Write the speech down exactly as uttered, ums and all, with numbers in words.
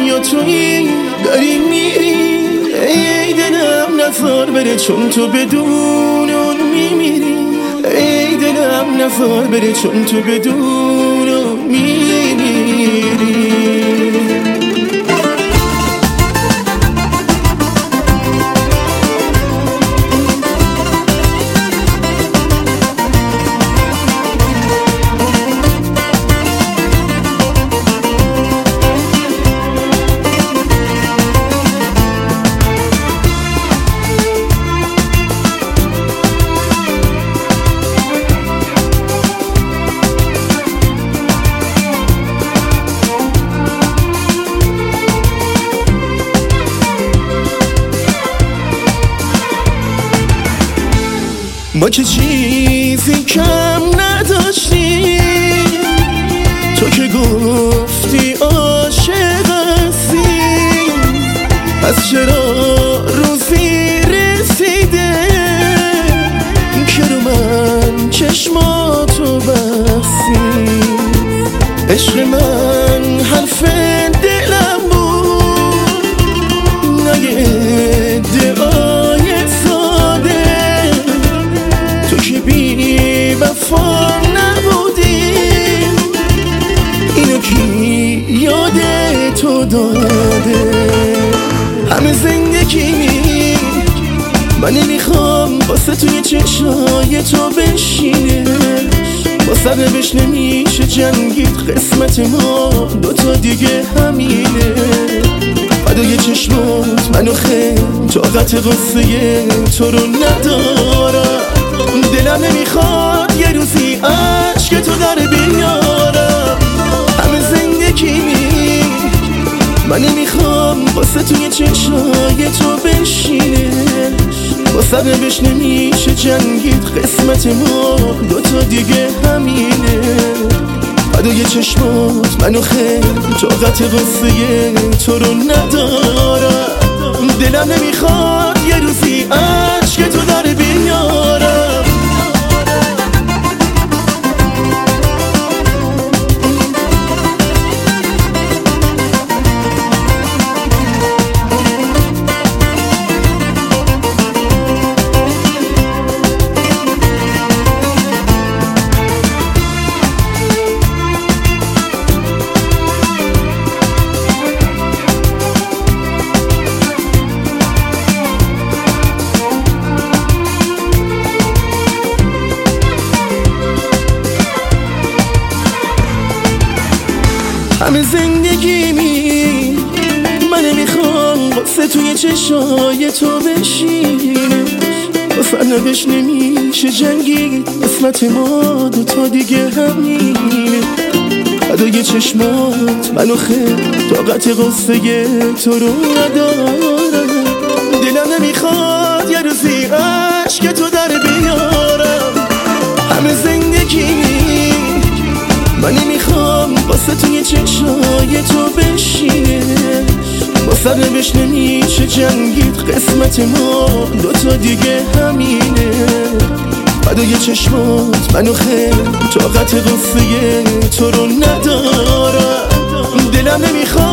یا تویی داری میری. ای دلم نزار بره چون تو بدون اون میمیری. ای دلم نزار بره چون تو بدون اون میمیری. ما که چیزی کم نداشتی، تو که گفتی عاشق هستی. پس چرا روزی رسیده که رو من چشماتو بستی؟ عشق من حرف دلم بود، نه یه ادعای ساده. تو که بی وفا نبودی، اینو کی یاد تو داده؟ همه زندگی من نمیخوام واسه توی چشای تو بشینه. با سربش نمیشه جنگید، قسمت ما دوتا دیگه همینه. فدای چشمات منو خیلی طاقت غصه تو رو ندارم. دلم نمیخواد یه روزی عشق تو در بیارم. همه زندگی من نمیخوام واسه توی چشای تو بشینه. با سربش نمیشه جنگید، قسمت ما دوتا دیگه همینه. فدای چشمات منو خیلی طاقت غصه تو رو ندارم. دلم نمیخواد یه روزی عشق تو در بیارم. همه زندگی می من نمیخوام واسه توی چشای تو بشینه. با فرنبش نمیشه جنگید، قسمت ما دوتا دیگه همینه. فدای چشمات منو خیلی طاقت غصه تو رو ندارم. دلم نمیخواد یه روزی عشق تو در بیارم. همه زندگی من نمیخوام واسه توی چشای تو بشینه. با سربش نمیشه جنگید، قسمت ما دوتا دیگه همینه. فدای چشمات منو خیلی طاقت غصه تو رو ندارم. دلم نمیخواد